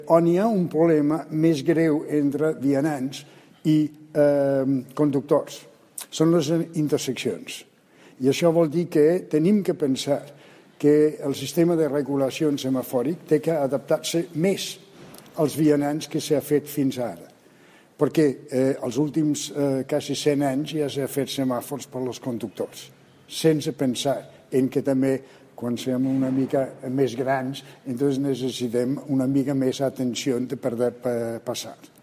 On hi ha un problema més greu entre vianants i conductors són les interseccions. I això vol dir que tenim que pensar que el sistema de regulació semafòric té que adaptar-se més als vianants que s'ha fet fins ara. Perquè els últims quasi 100 anys ja s'ha fet semàfors per als conductors, sense pensar en que també quan som una mica més grans, entonces necessitem una mica més atenció per passar.